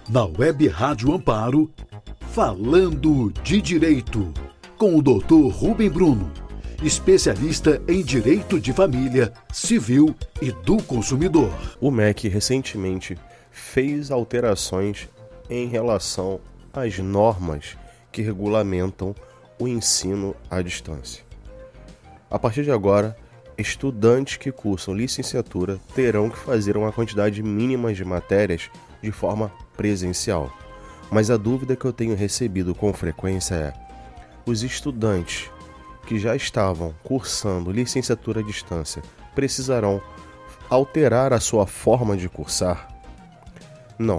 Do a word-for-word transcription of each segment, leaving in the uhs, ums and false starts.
Na Web Rádio Amparo, Falando de Direito, com o doutor Rubem Bruno, especialista em Direito de Família, Civil e do Consumidor. O M E C recentemente fez alterações em relação às normas que regulamentam o ensino à distância. A partir de agora, estudantes que cursam licenciatura terão que fazer uma quantidade mínima de matérias de forma presencial. Mas a dúvida que eu tenho recebido com frequência é: os estudantes que já estavam cursando licenciatura à distância precisarão alterar a sua forma de cursar? Não.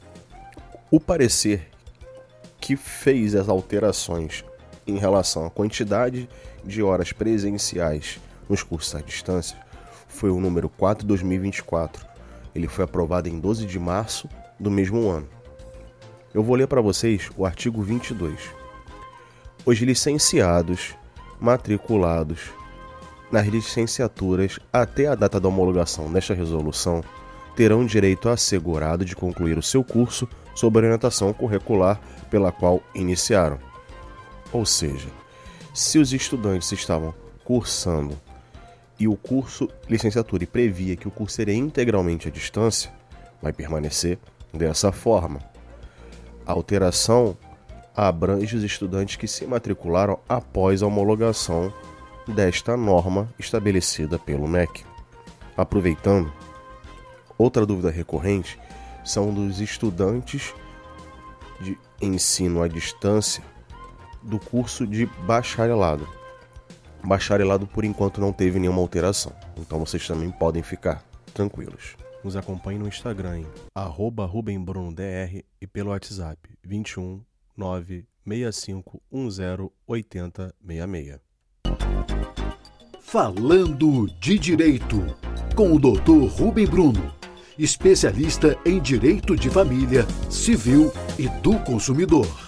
O parecer que fez as alterações em relação à quantidade de horas presenciais nos cursos à distância foi o número quatro barra dois mil e vinte e quatro. Ele foi aprovado em doze de março do mesmo ano. Eu vou ler para vocês o artigo vinte e dois. Os licenciados matriculados nas licenciaturas até a data da homologação desta resolução terão direito assegurado de concluir o seu curso sob a orientação curricular pela qual iniciaram. Ou seja, se os estudantes estavam cursando e o curso licenciatura e previa que o curso seria integralmente à distância, vai permanecer dessa forma. A alteração abrange os estudantes que se matricularam após a homologação desta norma estabelecida pelo M E C. Aproveitando, outra dúvida recorrente são dos estudantes de ensino à distância do curso de bacharelado. Bacharelado, por enquanto, não teve nenhuma alteração, então vocês também podem ficar tranquilos. Nos acompanhe no Instagram em arroba rubenbrunodr e pelo WhatsApp vinte e um, nove seis cinco um zero oito zero seis seis. Falando de Direito, com o doutor Rubem Bruno, especialista em Direito de Família, Civil e do Consumidor.